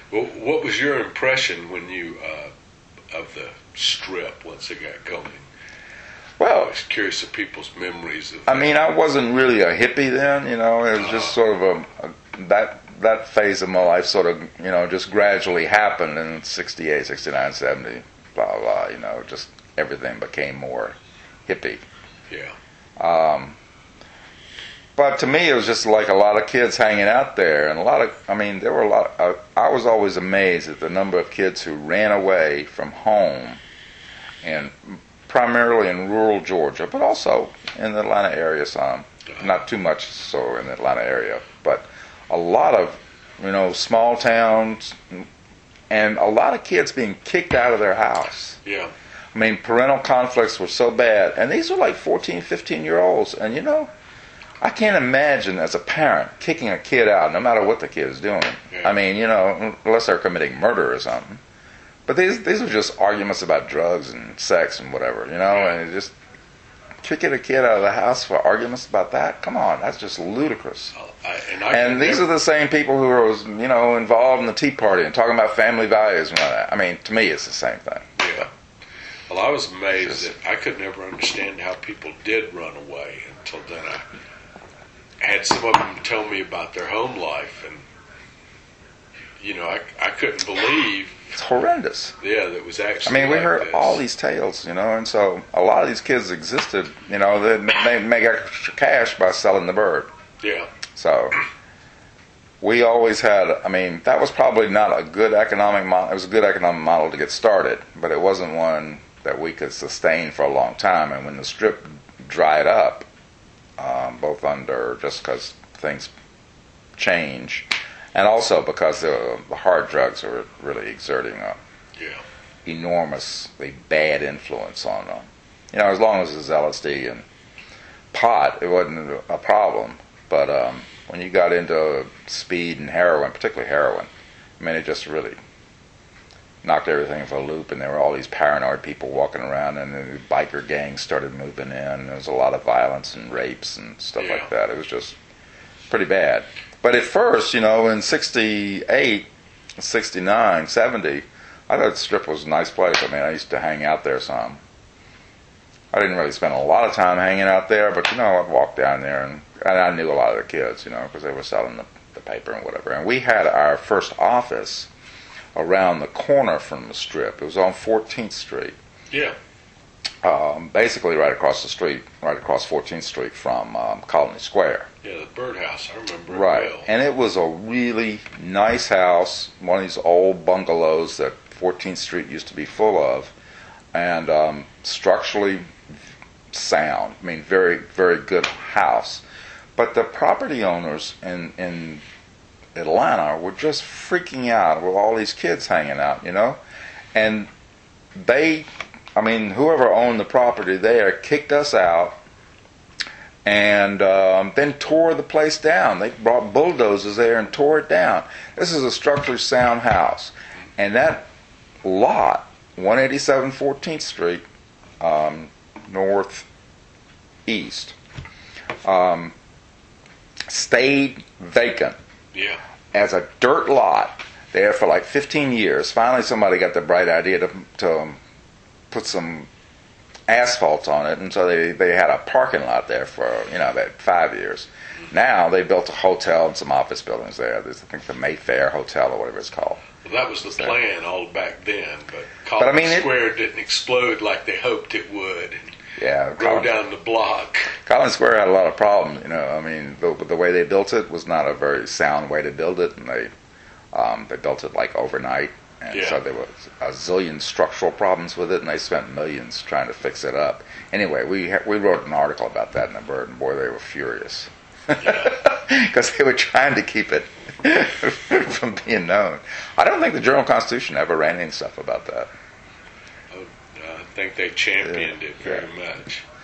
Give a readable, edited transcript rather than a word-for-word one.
Well, what was your impression when you of the Strip once it got going? I Well, was curious of people's memories of. I mean, I wasn't really a hippie then, you know. It was just sort of that phase of my life sort of, you know, just gradually happened in 68, 69, 70, blah, blah, you know, just everything became more hippie. Yeah. But to me, it was just like a lot of kids hanging out there, and there were a lot. I was always amazed at the number of kids who ran away from home, and primarily in rural Georgia, but also in the Atlanta area some. Not too much so in the Atlanta area, but a lot of, you know, small towns, and a lot of kids being kicked out of their house. Yeah. I mean, parental conflicts were so bad, and these were like 14, 15-year-olds, and you know, I can't imagine as a parent kicking a kid out, no matter what the kid is doing. Yeah. I mean, you know, unless they're committing murder or something. But these are just arguments about drugs and sex and whatever, you know, Yeah. and just kicking a kid out of the house for arguments about that? Come on, that's just ludicrous. And these are the same people who are, you know, involved in the Tea Party and talking about family values and all that. I mean, to me, it's the same thing. Yeah. Well, I was amazed that I could never understand how people did run away until then. I had some of them tell me about their home life, and you know, I couldn't believe. It's horrendous. Yeah, that was actually. I mean, we like heard this. all these tales, you know, and so a lot of these kids existed, you know, they make extra cash by selling the bird. Yeah. So we always had, I mean, that was probably not a good economic model. It was a good economic model to get started, but it wasn't one that we could sustain for a long time. And when the Strip dried up, both under just because things change, and also because the hard drugs are really exerting a enormously bad influence on them. You know, as long as it's LSD and pot, it wasn't a problem. But when you got into speed and heroin, particularly heroin, I mean, it just really knocked everything for a loop, and there were all these paranoid people walking around, and the biker gangs started moving in, and there was a lot of violence and rapes and stuff like that. It was just pretty bad. But at first, you know, in 68, 69, 70, I thought the Strip was a nice place. I mean, I used to hang out there some. I didn't really spend a lot of time hanging out there, but, you know, I'd walk down there, and I knew a lot of the kids, you know, because they were selling the paper and whatever. And we had our first office around the corner from the Strip. It was on 14th Street. Yeah. Basically right across the street, right across 14th Street from Colony Square. Yeah, the birdhouse, I remember Right. it well. And it was a really nice house, one of these old bungalows that 14th Street used to be full of, and structurally sound. I mean, very, very good house. But the property owners in Atlanta were just freaking out with all these kids hanging out, you know? And whoever owned the property there kicked us out and then tore the place down. They brought bulldozers there and tore it down. This is a structurally sound house. And that lot, 187 14th Street, northeast, stayed vacant as a dirt lot there for like 15 years. Finally, somebody got the bright idea to put some asphalt on it, and so they had a parking lot there for, you know, about 5 years. Now they built a hotel and some office buildings there. There's, I think, the Mayfair Hotel or whatever it's called. Well, that was the plan all back then, but Collins Square didn't explode like they hoped it would. Go down the block. Collins Square had a lot of problems, you know. I mean, the way they built it was not a very sound way to build it, and they built it like overnight, and so there was a zillion structural problems with it, and they spent millions trying to fix it up. Anyway, we wrote an article about that in the Bird, and boy, they were furious because they were trying to keep it from being known. I don't think the Journal-Constitution ever ran any stuff about that. I think they championed it very much.